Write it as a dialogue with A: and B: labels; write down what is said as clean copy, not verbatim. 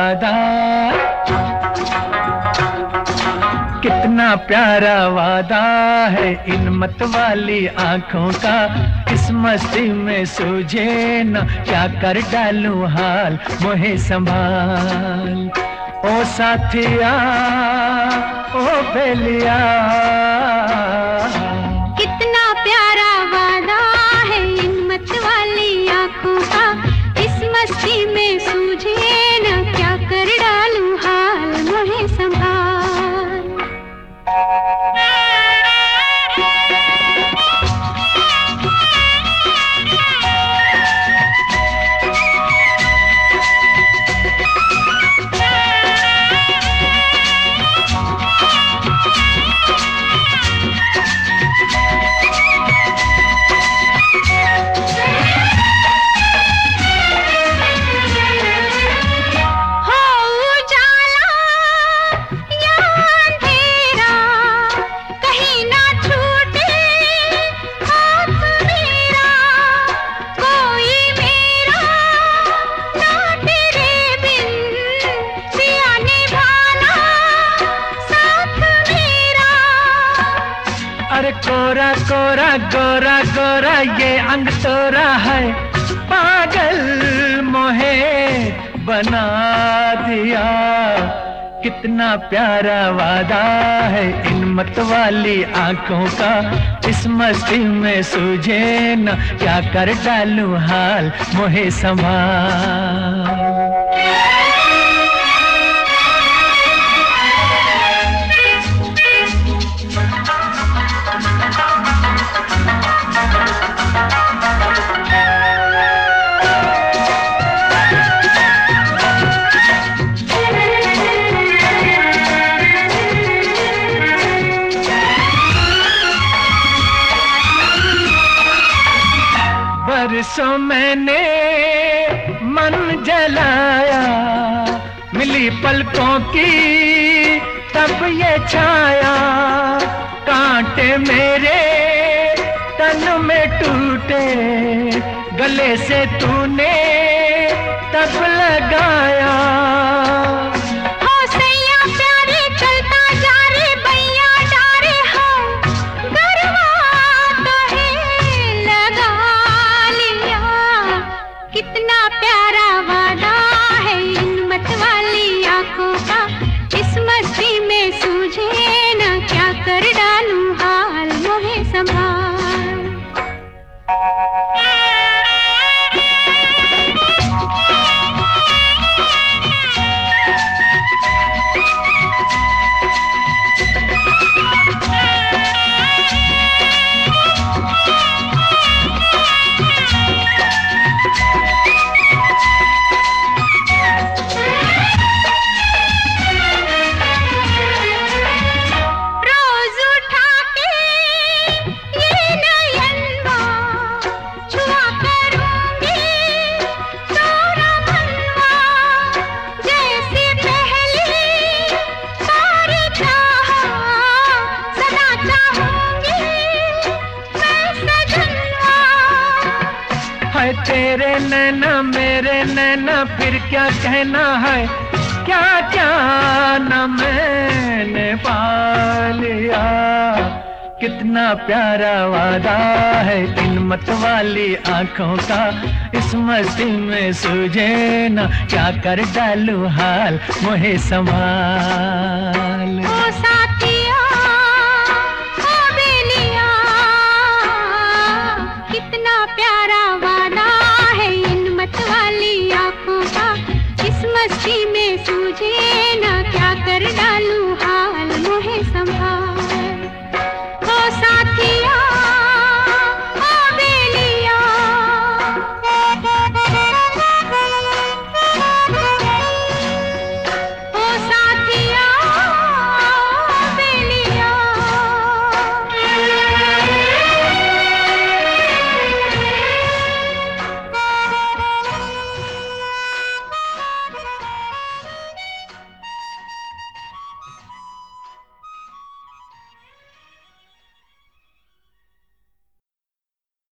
A: वादा, कितना प्यारा वादा है इन मत वाली आंखों का। इस मस्ती में सूझे न क्या कर डालूं हाल, मोहे संभाल ओ साथिया ओ बेलिया।
B: कितना प्यारा वादा है इन मत वाली आंखों का। इस मस्ती में सूझे न क्या कर डालूं हाल, मोहे संभाल।
A: अरे कोरा कोरा गोरा गोरा ये अंग तोरा है, पागल मोहे बना दिया। कितना प्यारा वादा है इन मत वाली आंखों का। इस मस्ती में सूझे न क्या कर डालूं हाल, मोहे संभाल। बरसों मैंने मन जलाया, मिली पलकों की तब ये छाया। कांटे मेरे तन में टूटे, गले से तूने तब लगाया।
B: कितना प्यारा वादा है इन मत वाली आंखों का। इस मस्ती में सूझे न क्या कर डालूं हाल, मोहे संभाल।
A: तेरे नैना मेरे नैना फिर क्या कहना है, क्या क्या न मैंने पा लिया। कितना प्यारा वादा है इन मत वाली आंखों का। इस मस्ती में सूझे न क्या कर डालूं हाल, मोहे संभाल।
B: ओ साथिया ओ बेलिया, कितना प्यारा वादा है इन मत वाली आंखों का। इस मस्ती में सूझे न क्या कर डालूं